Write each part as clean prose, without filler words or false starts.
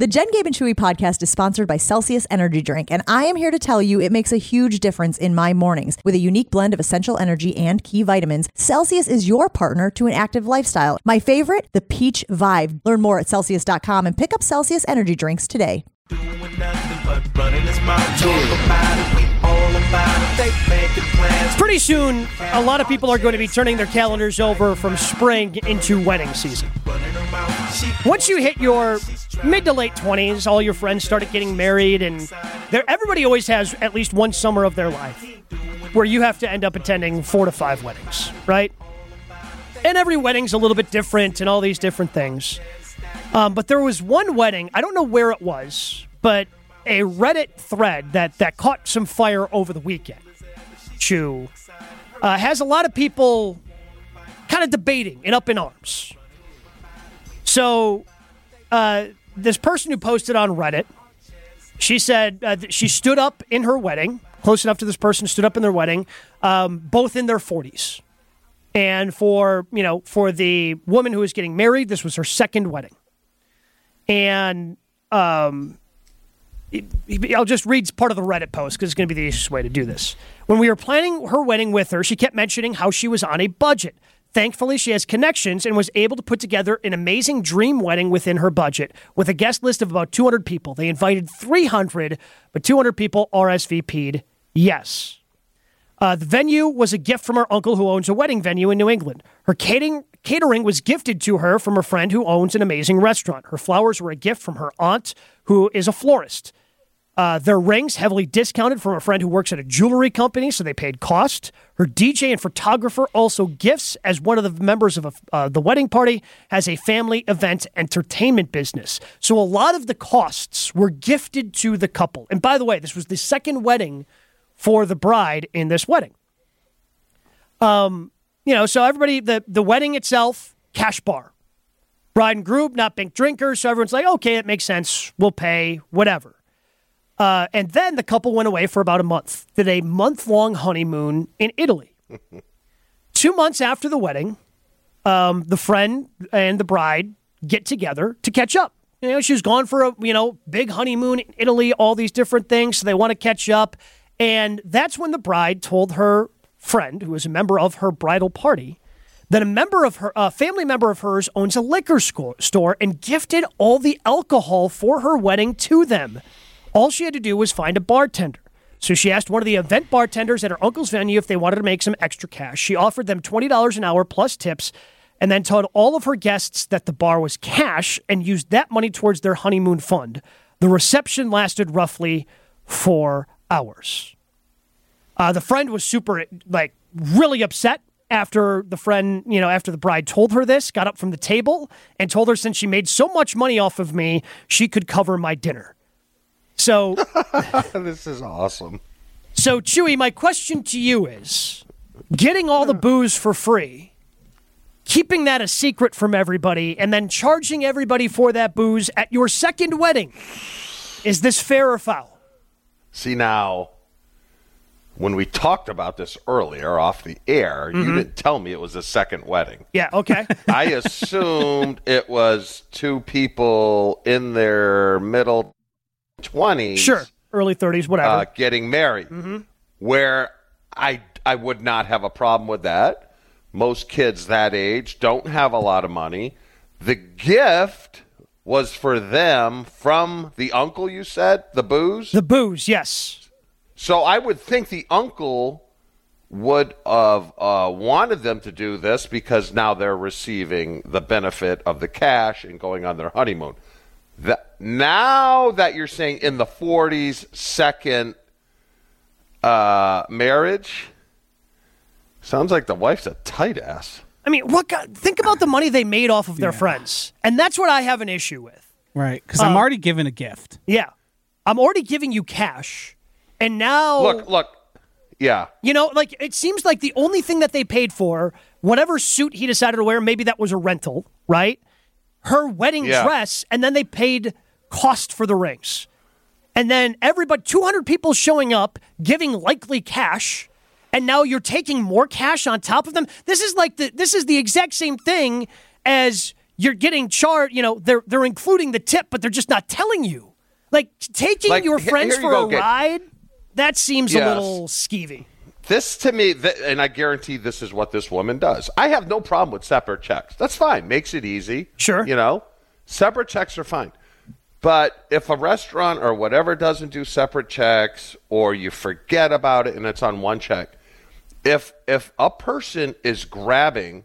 The Jen, Gabe, and Chewy podcast is sponsored by Celsius Energy Drink, and I am here to tell you it makes a huge difference in my mornings. With a unique blend of essential energy and key vitamins, Celsius is your partner to an active lifestyle. My favorite, the Peach Vibe. Learn more at Celsius.com and pick up Celsius Energy Drinks today. Pretty soon, a lot of people are going to be turning their calendars over from spring into wedding season. Once you hit your mid to late 20s, all your friends started getting married, and everybody always has at least one summer of their life where you have to end up attending 4 to 5 weddings, right? And every wedding's a little bit different and all these different things. But there was one wedding, I don't know where it was, but a Reddit thread that caught some fire over the weekend. Chew has a lot of people kind of debating and up in arms. So this person who posted on Reddit, she said that she stood up in her wedding, close enough to this person, stood up in their wedding, both in their 40s. And for the woman who was getting married, this was her second wedding. And I'll just read part of the Reddit post because it's going to be the easiest way to do this. When we were planning her wedding with her, she kept mentioning how she was on a budget. Thankfully, she has connections and was able to put together an amazing dream wedding within her budget with a guest list of about 200 people. They invited 300, but 200 people RSVP'd yes. The venue was a gift from her uncle who owns a wedding venue in New England. Her catering was gifted to her from a friend who owns an amazing restaurant. Her flowers were a gift from her aunt, who is a florist. Their rings, heavily discounted from a friend who works at a jewelry company, so they paid cost. Her DJ and photographer also gifts, as one of the members of the wedding party has a family event entertainment business. So a lot of the costs were gifted to the couple. And by the way, this was the second wedding for the bride in this wedding. So everybody, the wedding itself, cash bar. Bride and groom, not big drinkers, so everyone's like, okay, it makes sense, we'll pay, whatever. And then the couple went away for about a month, did a month-long honeymoon in Italy. 2 months after the wedding, the friend and the bride get together to catch up. She was gone for a, big honeymoon in Italy, all these different things, so they want to catch up. And that's when the bride told her friend, who was a member of her bridal party, that a family member of hers owns a liquor store and gifted all the alcohol for her wedding to them. All she had to do was find a bartender. So she asked one of the event bartenders at her uncle's venue if they wanted to make some extra cash. She offered them $20 an hour plus tips and then told all of her guests that the bar was cash and used that money towards their honeymoon fund. The reception lasted roughly 4 hours. The friend was really upset after the bride told her this, got up from the table and told her since she made so much money off of me, she could cover my dinner. So this is awesome. So, Chewy, my question to you is, getting all the booze for free, keeping that a secret from everybody, and then charging everybody for that booze at your second wedding, is this fair or foul? See, now, when we talked about this earlier off the air, you didn't tell me it was a second wedding. Yeah, okay. I assumed it was two people in their middle 20s. Sure, early 30s, whatever. Getting married, where I would not have a problem with that. Most kids that age don't have a lot of money. The gift was for them from the uncle, you said? The booze? The booze, yes. So I would think the uncle would have wanted them to do this because now they're receiving the benefit of the cash and going on their honeymoon. Now that you're saying in the 40s, second marriage, sounds like the wife's a tight ass. I mean, think about the money they made off of their friends. And that's what I have an issue with. Right, because I'm already given a gift. Yeah. I'm already giving you cash. And now... Look. Yeah. It seems like the only thing that they paid for, whatever suit he decided to wear, maybe that was a rental, right? Her wedding dress, and then they paid cost for the rings. And then 200 people showing up, giving likely cash, and now you're taking more cash on top of them. This is the exact same thing as you're getting charged. They're including the tip, but they're just not telling you. Like taking your friends for a ride, that seems a little skeevy. This to me, and I guarantee this is what this woman does. I have no problem with separate checks. That's fine. Makes it easy. Sure. Separate checks are fine. But if a restaurant or whatever doesn't do separate checks, or you forget about it and it's on one check, if a person is grabbing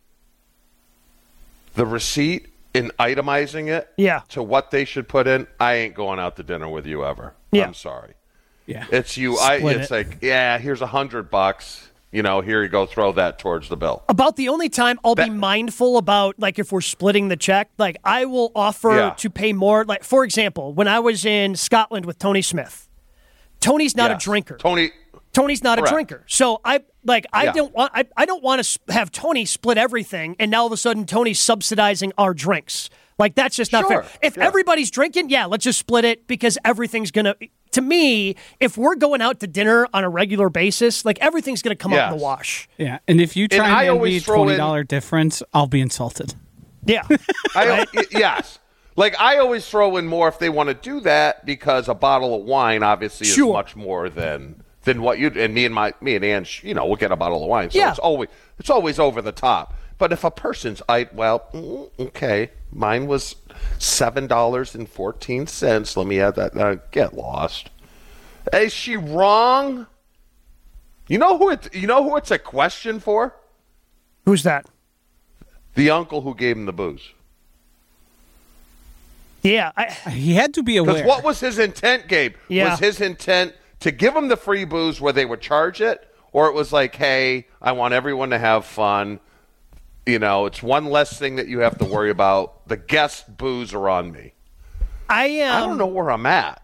the receipt and itemizing it to what they should put in, I ain't going out to dinner with you ever. I'm sorry. Yeah, it's you. It's like, here's $100. Here you go. Throw that towards the bill. About the only time I'll be mindful about, like, if we're splitting the check, like, I will offer to pay more. Like, for example, when I was in Scotland with Tony Smith, Tony's not a drinker. Tony's not a drinker. So I don't want to have Tony split everything, and now all of a sudden Tony's subsidizing our drinks. Like, that's just not fair. If everybody's drinking, let's just split it, because everything's going to me, if we're going out to dinner on a regular basis, like, everything's going to come out in the wash. Yeah, and if you try and hand me a $20 difference, I'll be insulted. Yeah. Yes. Like, I always throw in more if they want to do that, because a bottle of wine obviously is much more than what you and me and Ann, we'll get a bottle of wine. So it's always over the top. But if a person's, okay, mine was $7.14. Let me add that. Get lost. Is she wrong? You know who it's a question for? Who's that? The uncle who gave him the booze. Yeah, he had to be aware. Because what was his intent, Gabe? Yeah. Was his intent to give him the free booze where they would charge it, or it was like, hey, I want everyone to have fun. It's one less thing that you have to worry about. The guest booze are on me. I don't know where I'm at.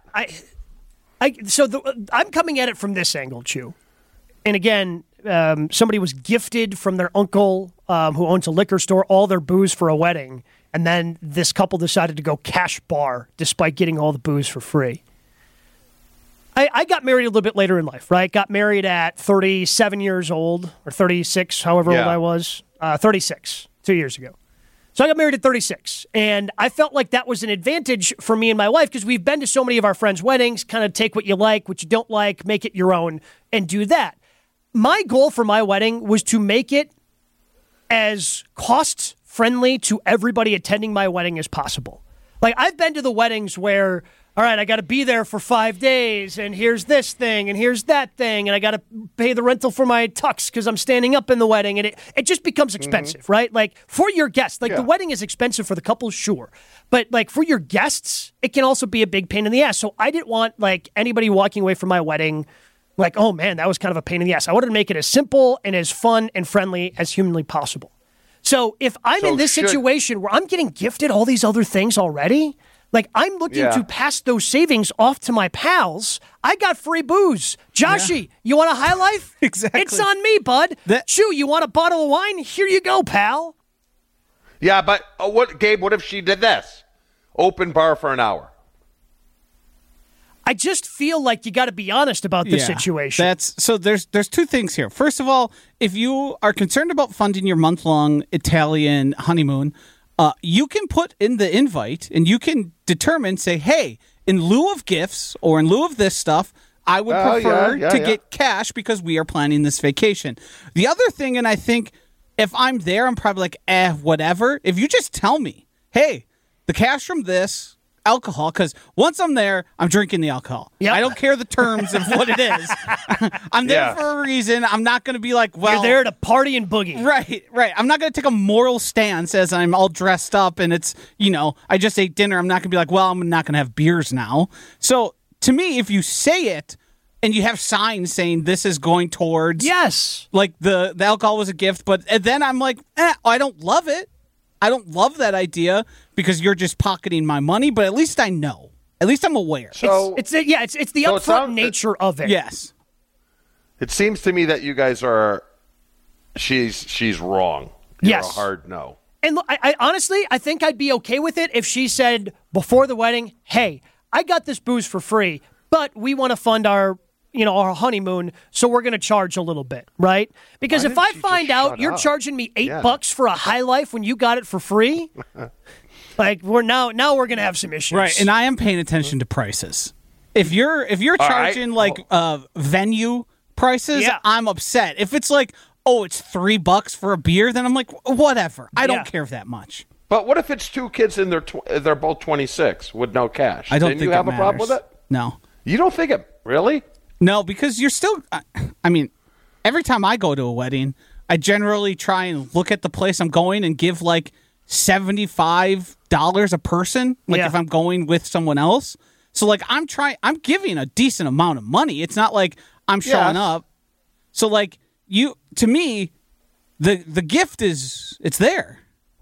I'm coming at it from this angle, Chew. And again, somebody was gifted from their uncle who owns a liquor store all their booze for a wedding, and then this couple decided to go cash bar despite getting all the booze for free. I got married a little bit later in life, right? Got married at 37 years old, or 36, however old I was. 36, 2 years ago. So I got married at 36, and I felt like that was an advantage for me and my wife, because we've been to so many of our friends' weddings, kind of take what you like, what you don't like, make it your own, and do that. My goal for my wedding was to make it as cost-friendly to everybody attending my wedding as possible. Like, I've been to the weddings where, all right, I got to be there for 5 days, and here's this thing, and here's that thing, and I got to pay the rental for my tux because I'm standing up in the wedding, and it just becomes expensive, right? Like, for your guests, the wedding is expensive for the couple, sure, but, like, for your guests, it can also be a big pain in the ass. So I didn't want, like, anybody walking away from my wedding like, oh, man, that was kind of a pain in the ass. I wanted to make it as simple and as fun and friendly as humanly possible. So if I'm in this situation where I'm getting gifted all these other things already, like, I'm looking to pass those savings off to my pals. I got free booze. Joshy, you want a High Life? Exactly. It's on me, bud. Chew, you want a bottle of wine? Here you go, pal. Yeah, but Gabe, what if she did this? Open bar for an hour. I just feel like you got to be honest about this situation. There's two things here. First of all, if you are concerned about funding your month-long Italian honeymoon, you can put in the invite and you can determine, say, hey, in lieu of gifts or in lieu of this stuff, I would prefer to get cash because we are planning this vacation. The other thing, and I think if I'm there, I'm probably like, whatever. If you just tell me, hey, the cash from this, alcohol, because once I'm there, I'm drinking the alcohol. Yep. I don't care the terms of what it is. I'm there for a reason. I'm not going to be like, well... You're there to party and boogie. Right. I'm not going to take a moral stance as I'm all dressed up and it's, I just ate dinner. I'm not going to be like, well, I'm not going to have beers now. So, to me, if you say it and you have signs saying this is going towards... Yes. Like, the alcohol was a gift, but then I'm like, I don't love it. I don't love that idea because you're just pocketing my money, but at least I know. At least I'm aware. So it's the upfront nature of it. Yes. It seems to me that you guys are she's wrong. You're a hard no. And look, I honestly, I think I'd be okay with it if she said before the wedding, hey, I got this booze for free, but we want to fund our our honeymoon, so we're going to charge a little bit, right? Because if I find out you're charging me $8 for a High Life when you got it for free, like we're going to have some issues. Right, and I am paying attention to prices. If you're charging venue prices, I'm upset. If it's like, oh, it's $3 for a beer, then I'm like, whatever. I don't care that much. But what if it's two kids and they're both 26 with no cash? I don't Then think you have it a problem with matters. it? No. You don't think it really? No, because you're still. I mean, every time I go to a wedding, I generally try and look at the place I'm going and give like $75 a person. Like if I'm going with someone else. So like I'm giving a decent amount of money. It's not like I'm showing up. So like to me, the gift it's there.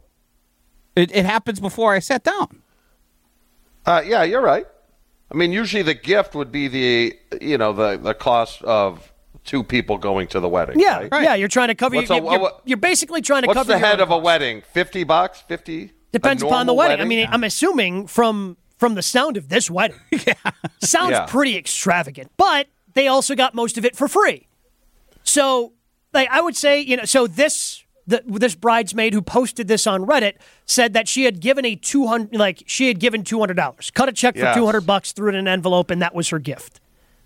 It happens before I sat down. Yeah, you're right. I mean, usually the gift would be the cost of two people going to the wedding. Yeah, right? Yeah. You're trying to cover. You're basically trying to cover. What's the head of a wedding? $50, 50. Depends upon the wedding. I mean, I'm assuming from the sound of this wedding, sounds pretty extravagant. But they also got most of it for free. So, like, I would say, so this bridesmaid who posted this on Reddit said that she had given $200, cut a check for $200, threw it in an envelope, and that was her gift.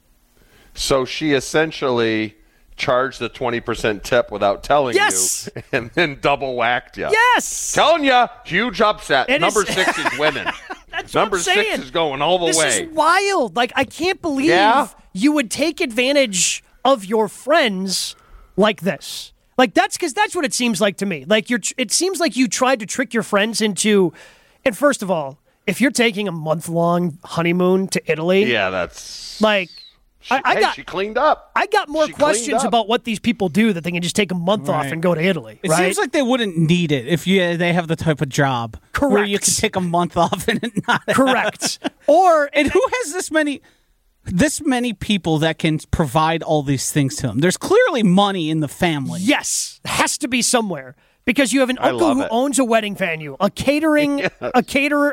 So she essentially charged the 20% tip without telling you, and then double whacked you. Yes, telling you, huge upset. Number 6 is winning. Number 6 is going all the way. This is wild. Like, I can't believe you would take advantage of your friends like this. Like, that's what it seems like to me. Like, it seems like you tried to trick your friends into. And first of all, if you're taking a month-long honeymoon to Italy, that's like. She cleaned up. I got more questions about what these people do that they can just take a month off and go to Italy. It seems like they wouldn't need it if they have the type of job where you can take a month off and not. Correct. And who has this many people that can provide all these things to them? There's clearly money in the family. Yes, it has to be somewhere. Because you have an uncle who owns a wedding venue, catering from a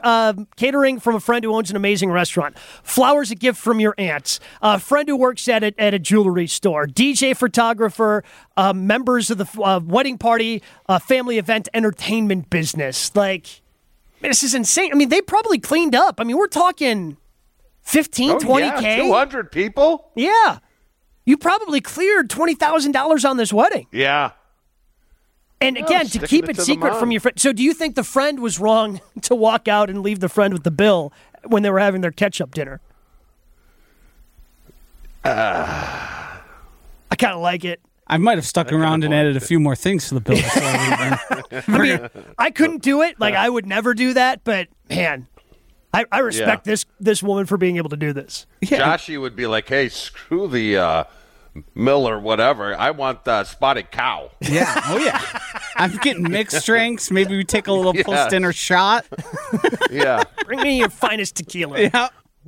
friend who owns an amazing restaurant, flowers a gift from your aunt, a friend who works at a jewelry store, DJ photographer, members of the wedding party, family event entertainment business. Like, this is insane. I mean, they probably cleaned up. I mean, we're talking 15, 20K. 200 people? Yeah. You probably cleared $20,000 on this wedding. Yeah. And again, to keep it secret from your friend. So do you think the friend was wrong to walk out and leave the friend with the bill when they were having their catch-up dinner? I kind of like it. I might have stuck around and added a few more things to the bill before I mean, I couldn't do it. Like, I would never do that. But, man, I respect this woman for being able to do this. Yeah. Joshy would be like, hey, screw the mill or whatever. I want spotted cow. Yeah. Oh, yeah. I'm getting mixed drinks. Maybe we take a little post-dinner shot. Yeah. Bring me your finest tequila. Yeah.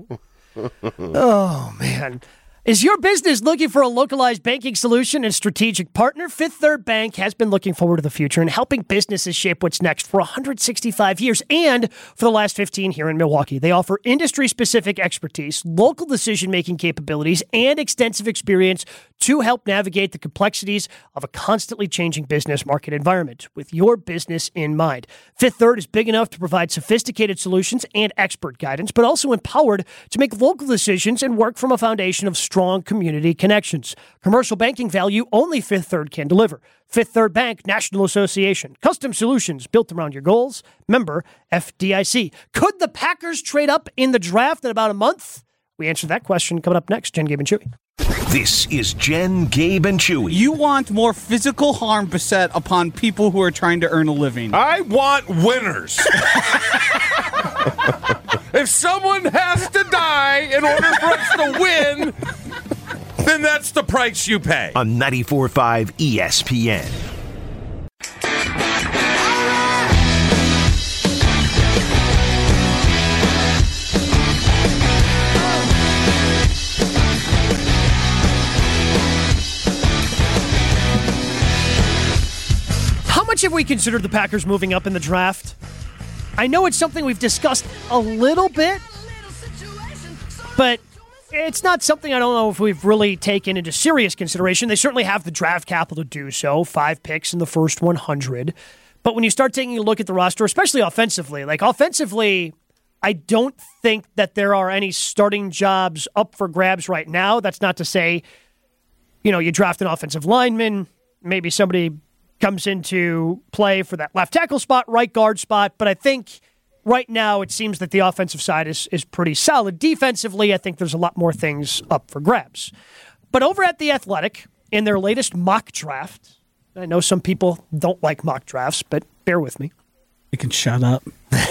Oh, man. Is your business looking for a localized banking solution and strategic partner? Fifth Third Bank has been looking forward to the future and helping businesses shape what's next for 165 years and for the last 15 here in Milwaukee. They offer industry-specific expertise, local decision-making capabilities, and extensive experience to help navigate the complexities of a constantly changing business market environment with your business in mind. Fifth Third is big enough to provide sophisticated solutions and expert guidance, but also empowered to make local decisions and work from a foundation of strong community connections. Commercial banking value only Fifth Third can deliver. Fifth Third Bank, National Association. Custom solutions built around your goals. Member FDIC. Could the Packers trade up in the draft in about a month? We answer that question coming up next. Jen, Gabe, and Chewy. This is Jen, Gabe, and Chewy. You want more physical harm beset upon people who are trying to earn a living. I want winners. If someone has to die in order for us to win, then that's the price you pay. On 94.5 ESPN. How much have we considered the Packers moving up in the draft? I know it's something we've discussed a little bit, but it's not something I don't know if we've really taken into serious consideration. They certainly have the draft capital to do so, 5 picks in the first 100. But when you start taking a look at the roster, especially offensively, I don't think that there are any starting jobs up for grabs right now. That's not to say, you draft an offensive lineman, maybe somebody comes into play for that left tackle spot, right guard spot, but I think right now, it seems that the offensive side is pretty solid. Defensively, I think there's a lot more things up for grabs. But over at The Athletic, in their latest mock draft, I know some people don't like mock drafts, but bear with me. You can shut up.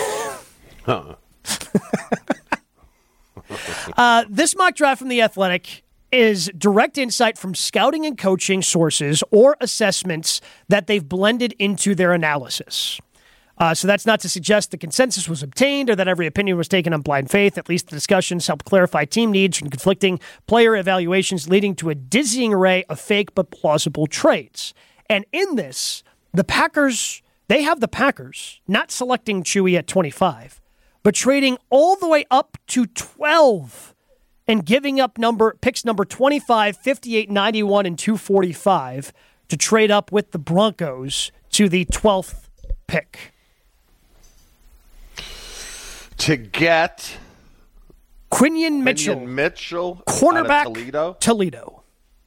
This mock draft from The Athletic is direct insight from scouting and coaching sources or assessments that they've blended into their analysis. So that's not to suggest the consensus was obtained or that every opinion was taken on blind faith. At least the discussions helped clarify team needs from conflicting player evaluations, leading to a dizzying array of fake but plausible trades. And in this, the Packers not selecting Chewy at 25, but trading all the way up to 12 and giving up picks number 25, 58, 91, and 245 to trade up with the Broncos to the 12th pick. To get Quinion Mitchell, cornerback, Toledo.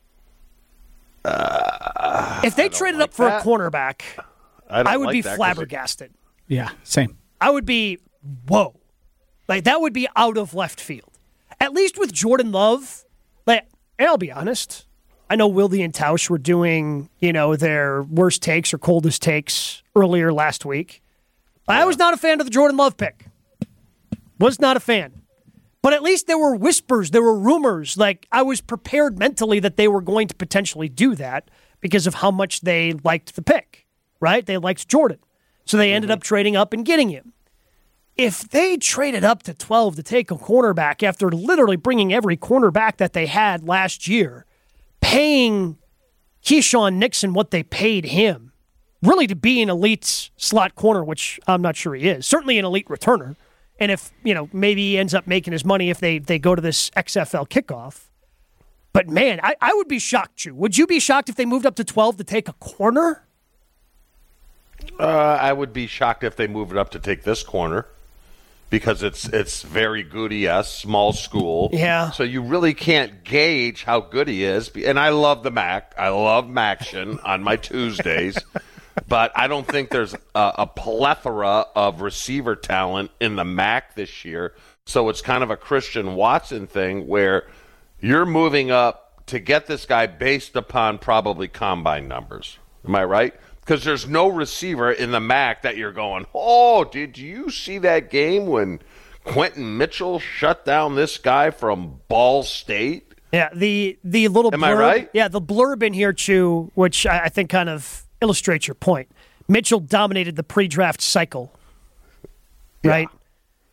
If they traded up for a cornerback, I would be flabbergasted. Yeah, same. I would be, whoa. That would be out of left field. At least with Jordan Love, and I'll be honest, I know Wilde and Tausch were doing, their worst takes or coldest takes earlier last week. I was not a fan of the Jordan Love pick. Was not a fan. But at least there were whispers, there were rumors. I was prepared mentally that they were going to potentially do that because of how much they liked the pick, right? They liked Jordan. So they ended up trading up and getting him. If they traded up to 12 to take a cornerback after literally bringing every cornerback that they had last year, paying Keyshawn Nixon what they paid him, really to be an elite slot corner, which I'm not sure he is, certainly an elite returner. And if, maybe he ends up making his money if they go to this XFL kickoff. But, man, I would be shocked, Chew. Would you be shocked if they moved up to 12 to take a corner? I would be shocked if they moved it up to take this corner because it's very Goody-esque, small school. Yeah. So you really can't gauge how good he is. And I love the Mac. I love Maction on my Tuesdays. But I don't think there's a plethora of receiver talent in the MAC this year. So it's kind of a Christian Watson thing where you're moving up to get this guy based upon probably combine numbers. Am I right? Because there's no receiver in the MAC that you're going, oh, did you see that game when Quentin Mitchell shut down this guy from Ball State? Yeah, the little blurb. Am I right? Yeah, the blurb in here, Chew, which I think kind of illustrates your point. Mitchell dominated the pre-draft cycle, right? Yeah.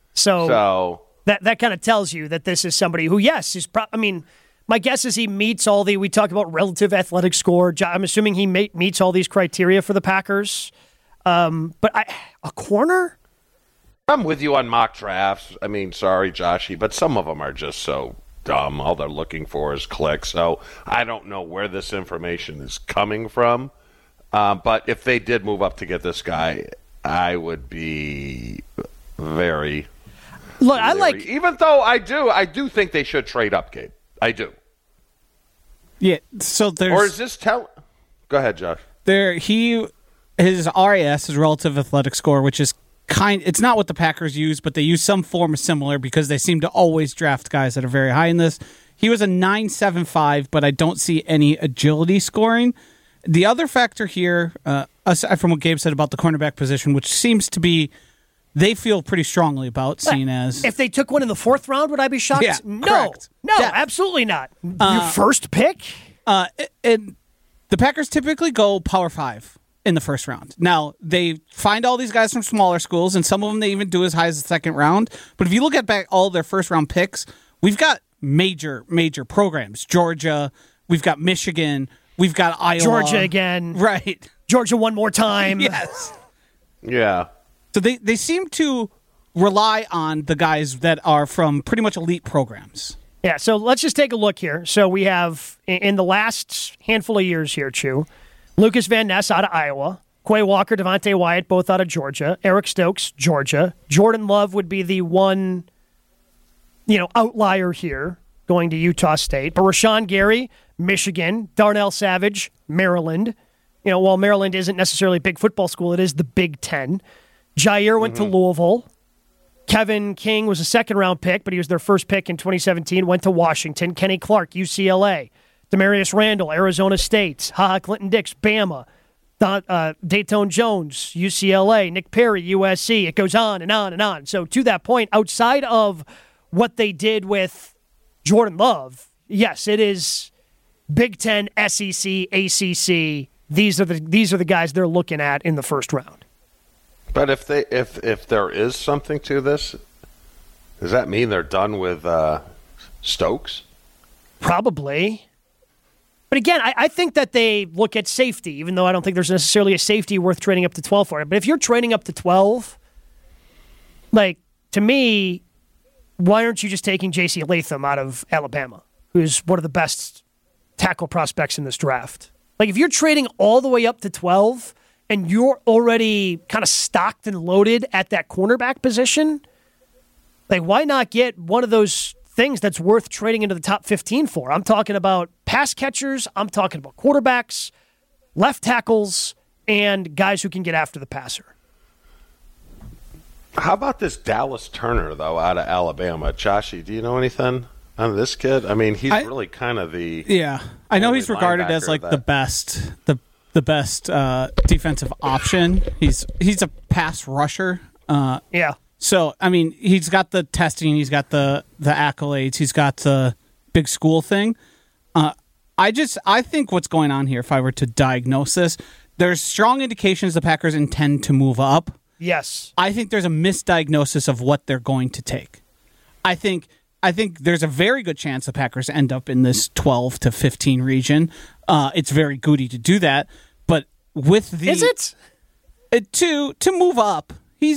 So that kind of tells you that this is somebody who, yes, is. My guess is he meets all we talk about relative athletic score. I'm assuming he meets all these criteria for the Packers. But a corner? I'm with you on mock drafts. Sorry, Joshy, but some of them are just so dumb. All they're looking for is clicks. So I don't know where this information is coming from. But if they did move up to get this guy, I would be very. Look, even though I do think they should trade up, Gabe. I do. Yeah. So there's. Or is this Go ahead, Josh. His RAS, his relative athletic score, which is it's not what the Packers use, but they use some form of similar because they seem to always draft guys that are very high in this. He was a 9.75, but I don't see any agility scoring. The other factor here, aside from what Gabe said about the cornerback position, which seems to be they feel pretty strongly about, seeing as... If they took one in the 4th round, would I be shocked? Yeah, no. correct. No, yeah. Absolutely not. Your first pick? And the Packers typically go Power 5 in the first round. Now, they find all these guys from smaller schools, and some of them they even do as high as the 2nd round. But if you look at back all their first-round picks, we've got major programs. Georgia, we've got Michigan, we've got Iowa. Georgia again. Right. Georgia one more time. Yes. Yeah. So they seem to rely on the guys that are from pretty much elite programs. Yeah, so let's just take a look here. So we have, in the last handful of years here, Chew, Lucas Van Ness out of Iowa, Quay Walker, Devontae Wyatt, both out of Georgia, Eric Stokes, Georgia. Jordan Love would be the one, outlier here going to Utah State. But Rashawn Gary, Michigan, Darnell Savage, Maryland. While Maryland isn't necessarily a big football school, it is the Big Ten. Jair went to Louisville. Kevin King was a second-round pick, but he was their first pick in 2017, went to Washington. Kenny Clark, UCLA. Demarius Randall, Arizona State. HaHa Clinton-Dix, Bama. Dayton Jones, UCLA. Nick Perry, USC. It goes on and on and on. So to that point, outside of what they did with Jordan Love, yes, it is Big Ten, SEC, ACC. These are the guys they're looking at in the first round. But if there is something to this, does that mean they're done with Stokes? Probably. But again, I think that they look at safety, even though I don't think there's necessarily a safety worth trading up to 12 for it. But if you're trading up to 12, to me, why aren't you just taking J.C. Latham out of Alabama, who's one of the best tackle prospects in this draft? If you're trading all the way up to 12 and you're already kind of stocked and loaded at that cornerback position, why not get one of those things that's worth trading into the top 15 for? I'm talking about pass catchers, I'm talking about quarterbacks, left tackles, and guys who can get after the passer. How about this Dallas Turner, though, out of Alabama? Joshy, do you know anything on this kid? I mean, he's really kind of the... Yeah. I know he's regarded as the best defensive option. He's a pass rusher. Yeah. So, I mean, he's got the testing, he's got the accolades, he's got the big school thing. I think what's going on here, if I were to diagnose this, there's strong indications the Packers intend to move up. Yes. I think there's a misdiagnosis of what they're going to take. I think there's a very good chance the Packers end up in this 12 to 15 region. It's very goody to do that, but with the... Is it? To move up. He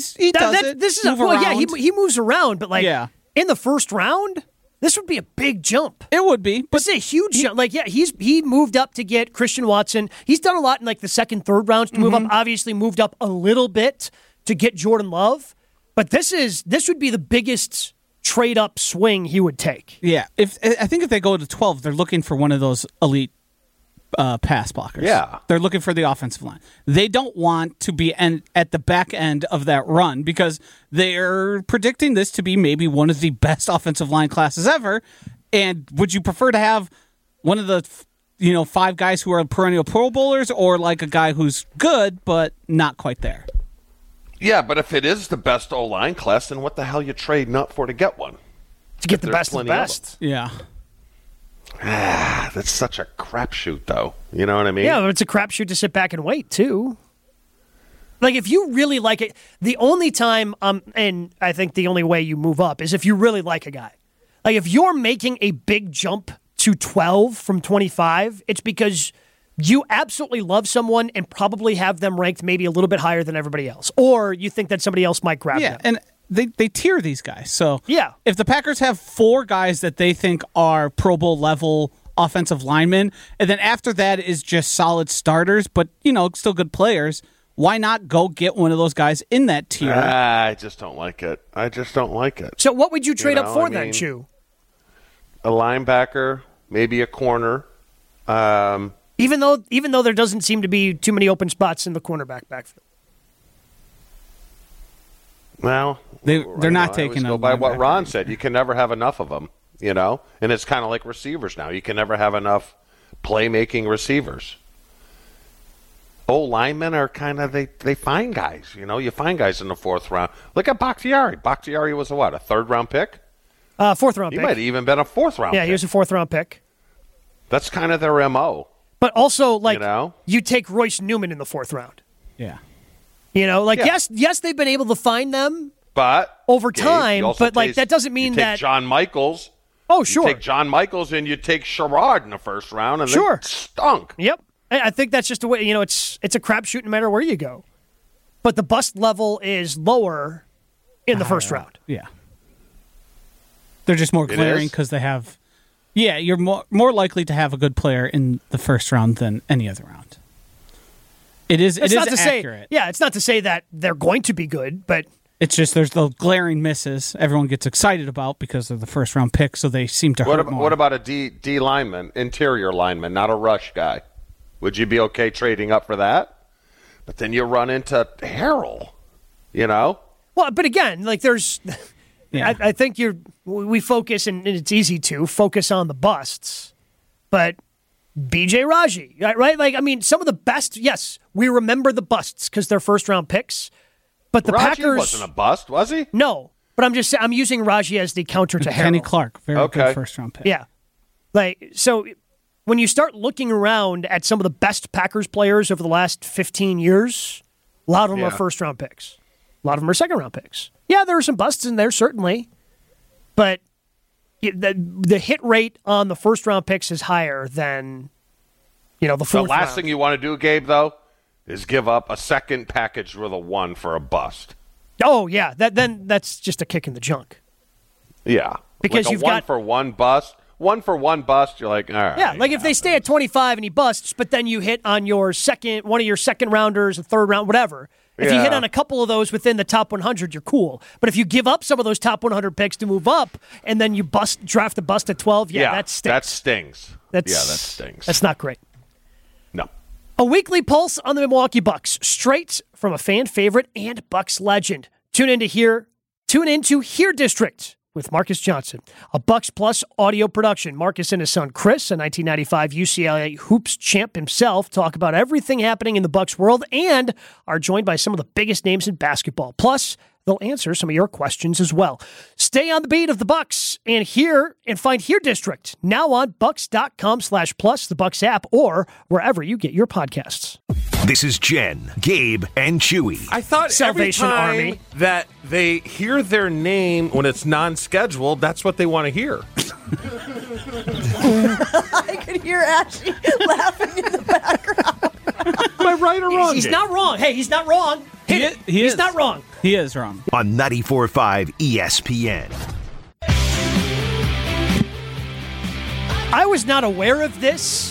moves around, but in the first round, this would be a big jump. It would be, but it's a huge jump. He moved up to get Christian Watson. He's done a lot in the second, third rounds to move up. Obviously, moved up a little bit to get Jordan Love, but this would be the biggest trade up swing he would take. Yeah, I think if they go to 12, they're looking for one of those elite pass blockers. Yeah. They're looking for the offensive line. They don't want to be at the back end of that run because they're predicting this to be maybe one of the best offensive line classes ever. And would you prefer to have one of the 5 guys who are perennial Pro Bowlers or a guy who's good but not quite there? Yeah, but if it is the best O-line class, then what the hell you trading up for to get one? To get the best of the best. Yeah. That's such a crapshoot, though. You know what I mean? Yeah, but it's a crapshoot to sit back and wait, too. If you really like it, the only time, and I think the only way you move up is if you really like a guy. If you're making a big jump to 12 from 25, it's because you absolutely love someone and probably have them ranked maybe a little bit higher than everybody else. Or you think that somebody else might grab them. And they tier these guys. So yeah, if the Packers have 4 guys that they think are Pro Bowl level offensive linemen, and then after that is just solid starters, but still good players, why not go get one of those guys in that tier? I just don't like it. So what would you trade up for then, Chew? A linebacker, maybe a corner. Even though there doesn't seem to be too many open spots in the cornerback backfield. Well, they're not taking go by what Ron said. You can never have enough of them, and it's kind of like receivers now. You can never have enough playmaking receivers. Linemen are kind of they find guys. You find guys in the 4th round. Look at Bakhtiari. Bakhtiari was a 3rd round pick? 4th round pick. He might have even been a 4th round pick. Yeah, he was a 4th round pick. That's kind of their MO. But also, you take Royce Newman in the 4th round. Yeah. Yes, they've been able to find them over Gabe, time, but that doesn't mean you take that John Michaels. Oh, sure. You take John Michaels and you take Sherrod in the 1st round, and sure. they stunk. Yep. I think that's just the way, it's a crapshoot no matter where you go. But the bust level is lower in the 1st round. Yeah. They're just more It glaring is? because they have. Yeah, you're more likely to have a good player in the first round than any other round. It is. It's it not is to accurate. say, it's not to say that they're going to be good, but It's just there's the glaring misses everyone gets excited about because they're the first round pick, so they seem to hurt more. What about a D lineman, interior lineman, not a rush guy? Would you be okay trading up for that? But then you run into Harrell, you know? well, but again, like there's, Yeah. I think we focus, and it's easy to focus on the busts, but BJ Raji, right? Like, I mean, some of the best, yes, we remember the busts because they're first round picks, but the Raji Packers wasn't a bust, was he? no. But I'm using Raji as the counter to Harrell. Kenny Clark, very Okay. good first round pick. Yeah. Like, so when you start looking around at some of the best Packers players over the last 15 years, a lot of them are first round picks. A lot of them are second round picks. Yeah, there are some busts in there, certainly. But the hit rate on the first round picks is higher than, the The fourth last round. thing you want to do, Gabe, though, is give up a second package with a 1 for a bust. Oh, yeah. Then that's just a kick in the junk. Yeah. Because like you've a 1 got- for 1 bust. 1 for 1 bust, you're like, all right. Yeah, like if they stay at 25 and he busts, but then you hit on one of your second rounders, a third round, whatever. If you hit Yeah. on a couple of those within the top 100, you're cool. But if you give up some of those top 100 picks to move up, and then you draft a bust at 12, that stinks. That stings. That stings. That's not great. No. A weekly pulse on the Milwaukee Bucks, straight from a fan favorite and Bucks legend. Tune into Here District with Marcus Johnson, a Bucks Plus audio production. Marcus and his son Chris, a 1995 UCLA hoops champ himself, talk about everything happening in the Bucks world and are joined by some of the biggest names in basketball. Plus, they'll answer some of your questions as well. Stay on the beat of the Bucks and find Here District now on bucks.com/plus, the Bucks app, or wherever you get your podcasts. This is Jen, Gabe, and Chewy. I thought Salvation every time Army. that they hear their name when it's non-scheduled, that's what they want to hear. I could hear Ashley laughing in the background. Am I right or wrong? He's Gabe? not wrong. Hey, he's not wrong. He's is. not wrong. He is wrong. On 94.5 ESPN. I was not aware of this.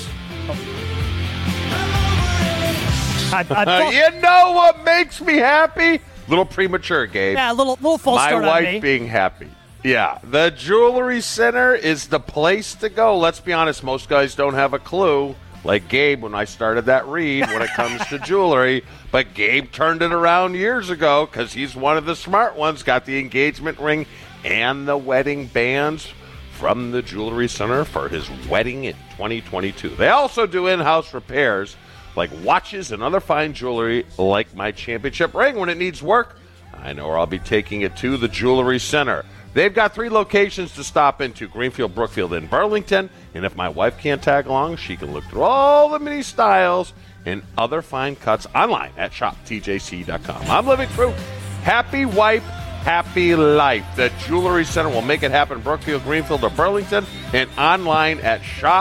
I thought, You know what makes me happy? Little premature, Gabe. yeah, a little false My start on wife me. being happy. Yeah, the Jewelry Center is the place to go. Let's be honest, most guys don't have a clue. Like Gabe when I started that read when it comes to jewelry. But Gabe turned it around years ago because he's one of the smart ones, got the engagement ring and the wedding bands from the Jewelry Center for his wedding in 2022. They also do in-house repairs like watches and other fine jewelry like my championship ring when it needs work. I know where I'll be taking it to, the Jewelry Center. They've got 3 locations to stop into, Greenfield, Brookfield, and Burlington. And if my wife can't tag along, she can look through all the mini styles and other fine cuts online at shoptjc.com. I'm living proof. Happy wife, happy life. The Jewelry Center will make it happen in Brookfield, Greenfield, or Burlington, and online at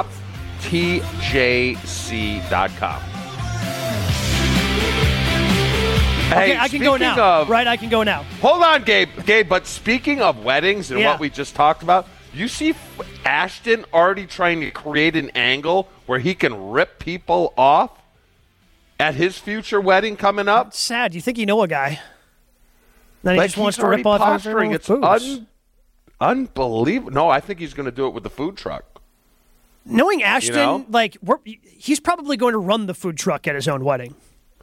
shoptjc.com. Okay, I can go now. Right, I can go now. Hold on, Gabe. But speaking of weddings and Yeah. what we just talked about, you see Ashton already trying to create an angle where he can rip people off at his future wedding coming up? Sad. You think you know a guy. Then he Like, just wants he's to rip already off posturing. everyone with boobs. Unbelievable. No, I think he's going to do it with the food truck. Knowing Ashton, You know? he's probably going to run the food truck at his own wedding.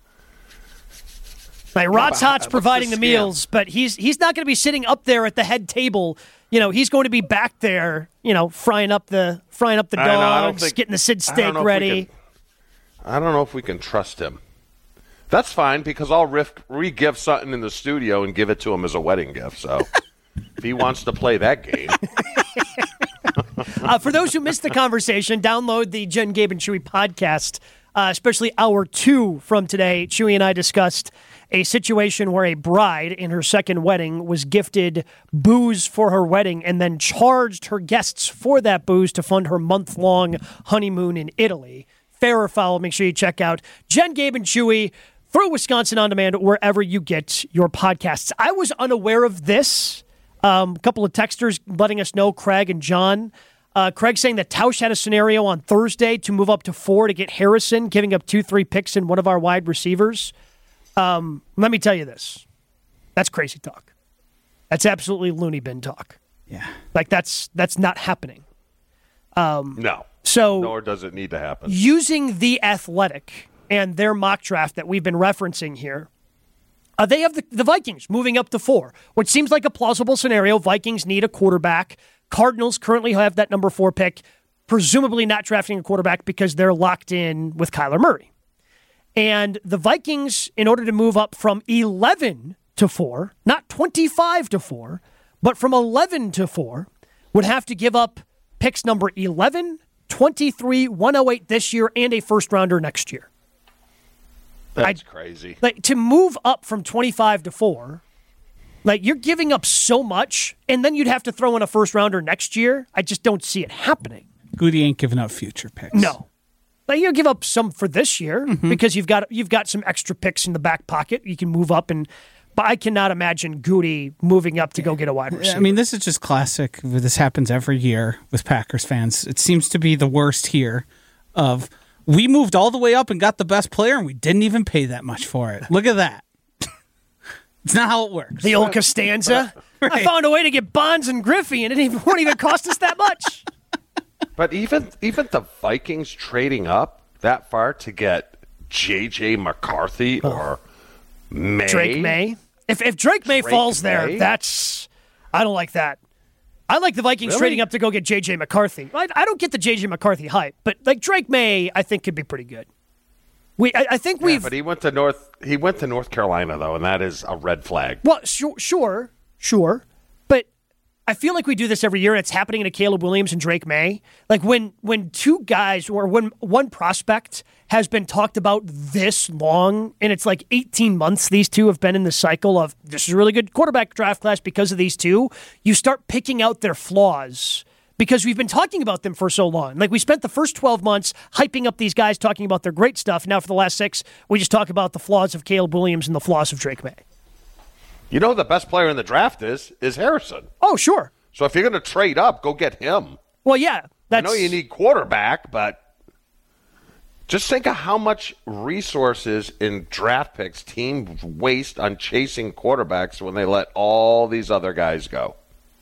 Like Rot's Hot's providing the scam? meals, but he's not going to be sitting up there at the head table. He's going to be back there, frying up the I know, I don't dogs, think- getting the Sid I don't steak know if we ready. I don't know if we can trust him. That's fine because I'll re-gift something in the studio and give it to him as a wedding gift. So if he wants to play that game. For those who missed the conversation, download the Jen, Gabe, and Chewy podcast, especially hour 2 from today. Chewy and I discussed a situation where a bride in her second wedding was gifted booze for her wedding and then charged her guests for that booze to fund her month-long honeymoon in Italy. Fair or foul, make sure you check out Jen, Gabe, and Chewy through Wisconsin On Demand, wherever you get your podcasts. I was unaware of this A couple of texters letting us know, Craig and John. Craig saying that Tausch had a scenario on Thursday to move up to 4 to get Harrison, giving up 2-3 picks in one of our wide receivers. Let me tell you this. That's crazy talk. That's absolutely loony bin talk. Yeah. Like, that's not happening. No. So, nor does it need to happen. Using The Athletic and their mock draft that we've been referencing here, they have the Vikings moving up to 4, which seems like a plausible scenario. Vikings need a quarterback. Cardinals currently have that number 4 pick, presumably not drafting a quarterback because they're locked in with Kyler Murray. And the Vikings, in order to move up from 11 to 4, not 25 to 4, but from 11 to 4, would have to give up picks number 11, 23, 108 this year, and a first-rounder next year. That's crazy. Like, to move up from 25 to 4, like, you're giving up so much, and then you'd have to throw in a first-rounder next year. I just don't see it happening. Goody ain't giving up future picks. No. Like, you'll give up some for this year because you've got some extra picks in the back pocket. You can move up, but I cannot imagine Goody moving up to go get a wide receiver. I mean, this is just classic. This happens every year with Packers fans. It seems to be the worst here of we moved all the way up and got the best player, and we didn't even pay that much for it. Look at that. It's not how it works. The old Costanza. Right. I found a way to get Bonds and Griffey, and it won't even cost us that much. But even the Vikings trading up that far to get J.J. McCarthy or May. Drake May. If Drake May falls there, I don't like that. I like the Vikings trading up to go get J.J. McCarthy. I don't get the J.J. McCarthy hype, but like Drake May, I think could be pretty good. I think we've. But he went to North Carolina though, and that is a red flag. Well, sure, but I feel like we do this every year, and it's happening to Caleb Williams and Drake May. Like when two guys or when one prospect has been talked about this long, and it's like 18 months these two have been in the cycle of this is a really good quarterback draft class because of these two, you start picking out their flaws because we've been talking about them for so long. Like we spent the first 12 months hyping up these guys, talking about their great stuff. Now for the last 6, we just talk about the flaws of Caleb Williams and the flaws of Drake May. You know who the best player in the draft is Harrison. Oh, sure. So if you're going to trade up, go get him. Well, yeah. I know you need quarterback, but just think of how much resources in draft picks teams waste on chasing quarterbacks when they let all these other guys go.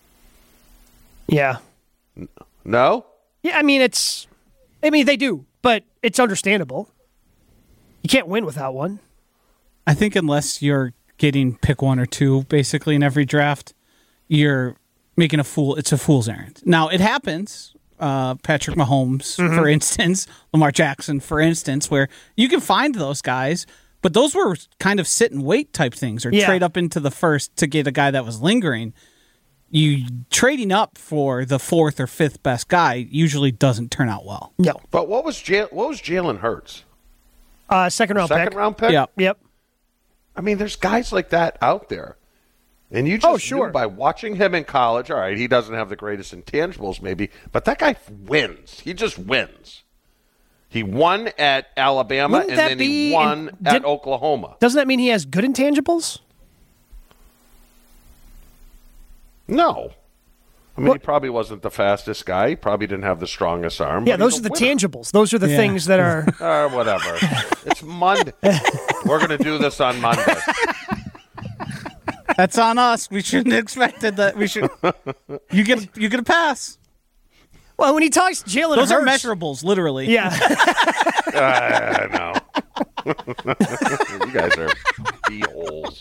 Yeah. No? Yeah, I mean, they do, but it's understandable. You can't win without one. I think unless you're getting pick 1 or 2 basically in every draft, you're making it's a fool's errand. Now, it happens. Patrick Mahomes, for instance, Lamar Jackson, for instance, where you can find those guys, but those were kind of sit and wait type things or trade up into the first to get a guy that was lingering. You trading up for the 4th or 5th best guy usually doesn't turn out well. No. But what was Jalen Hurts? Second round pick. Yep. I mean, there's guys like that out there. And you just knew by watching him in college, all right, he doesn't have the greatest intangibles maybe, but that guy wins. He just wins. He won at Alabama, and then he won at Oklahoma. Doesn't that mean he has good intangibles? No. I mean, he probably wasn't the fastest guy. He probably didn't have the strongest arm. Yeah, those are the tangibles. Those are the things that are... whatever. It's Monday. We're going to do this on Monday. That's on us. We shouldn't have expected that. We should. You get a pass. Well, when he talks Jalen Hurts... Those are measurables, literally. Yeah. I know. You guys are b-holes.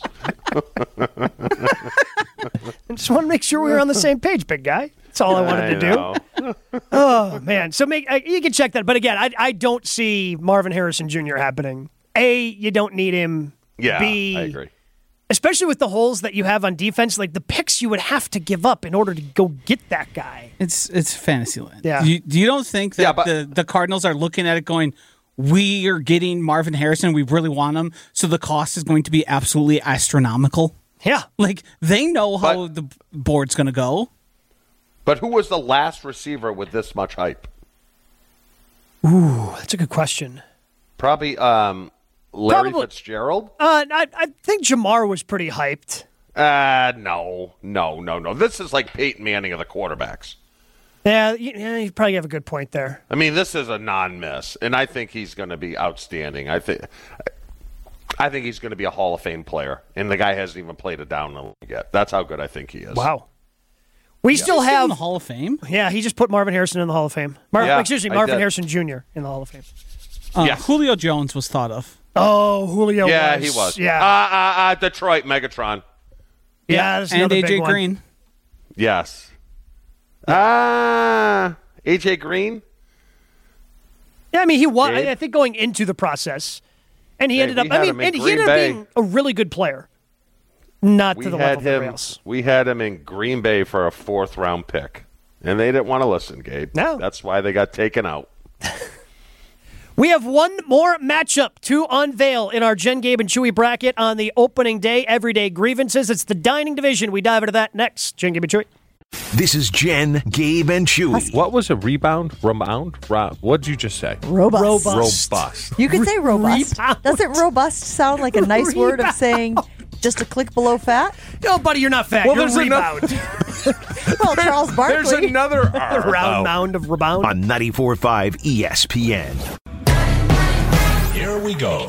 I just want to make sure we were on the same page, big guy. That's all I wanted to do. Oh, man. So you can check that. But again, I don't see Marvin Harrison Jr. happening. A, you don't need him. Yeah, B, I agree. Especially with the holes that you have on defense, like the picks you would have to give up in order to go get that guy. It's fantasy land. Yeah. You don't think that the Cardinals are looking at it going, we are getting Marvin Harrison, we really want him, so the cost is going to be absolutely astronomical? Yeah. Like, they know how the board's going to go. But who was the last receiver with this much hype? Ooh, that's a good question. Probably Larry Fitzgerald? I think Jamar was pretty hyped. No. This is like Peyton Manning of the quarterbacks. Yeah, you probably have a good point there. I mean, this is a non-miss, and I think he's going to be outstanding. I think he's going to be a Hall of Fame player, and the guy hasn't even played it down in the league yet. That's how good I think he is. Wow. We still have in the Hall of Fame. Yeah, he just put Marvin Harrison in the Hall of Fame. Marvin Harrison Jr. in the Hall of Fame. Julio Jones was thought of. Oh, Julio. Yeah, he was. Yeah. Detroit Megatron. Yeah, that's and another big AJ one. Green. Yes. AJ Green. Yeah, I mean, he was. I think going into the process, and he ended up. I mean, and he ended up being a really good player. Not to the level of everybody else. We had him in Green Bay for a 4th-round pick, and they didn't want to listen, Gabe. No. That's why they got taken out. We have one more matchup to unveil in our Jen, Gabe, and Chewy bracket on the opening day. Everyday grievances. It's the dining division. We dive into that next. Jen, Gabe, and Chewy. This is Jen, Gabe, and Chewy. What was a rebound? What did you just say? Robust. You could say robust. Rebound. Doesn't robust sound like a nice word of saying just a click below fat? No, buddy, you're not fat. Well, you're there's rebound. Well, Charles Barkley. There's another R. A round mound of rebound. On 94.5 ESPN. Here we go.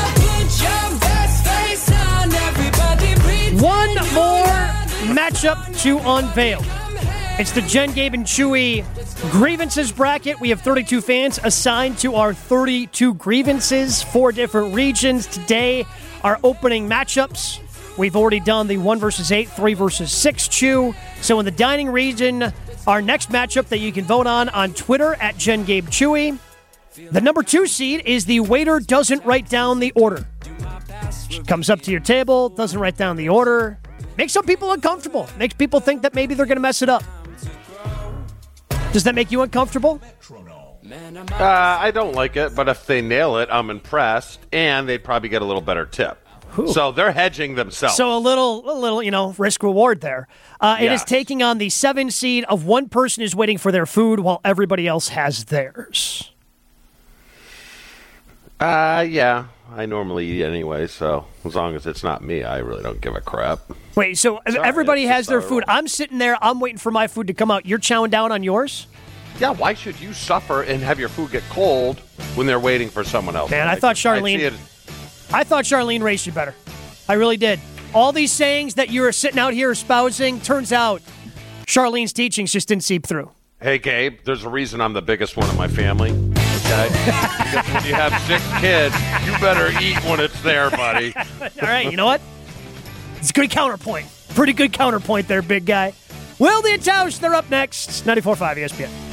One more matchup to unveil. It's the Jen, Gabe, and Chewy grievances bracket. We have 32 fans assigned to our 32 grievances, 4 different regions. Today, our opening matchups. We've already done the 1 versus 8, 3 versus 6 Chew. So in the dining region, our next matchup that you can vote on Twitter at Jen, Gabe, Chewy. The number 2 seed is the waiter doesn't write down the order. Comes up to your table, doesn't write down the order. Makes some people uncomfortable. Makes people think that maybe they're going to mess it up. Does that make you uncomfortable? I don't like it, but if they nail it, I'm impressed, and they'd probably get a little better tip. Ooh. So they're hedging themselves. So a little, risk reward there. It is taking on the 7 seed of one person is waiting for their food while everybody else has theirs. Yeah. I normally eat anyway, so as long as it's not me, I really don't give a crap. Wait, so everybody has their food. I'm sitting there. I'm waiting for my food to come out. You're chowing down on yours? Yeah, why should you suffer and have your food get cold when they're waiting for someone else? Man, I thought Charlene raised you better. I really did. All these sayings that you were sitting out here espousing, turns out Charlene's teachings just didn't seep through. Hey, Gabe, there's a reason I'm the biggest one in my family. Okay? Because when you have 6 kids, you better eat when it's there, buddy. All right, you know what? It's a good counterpoint. Pretty good counterpoint there, big guy. Will the Tausch, they're up next. 94.5 ESPN.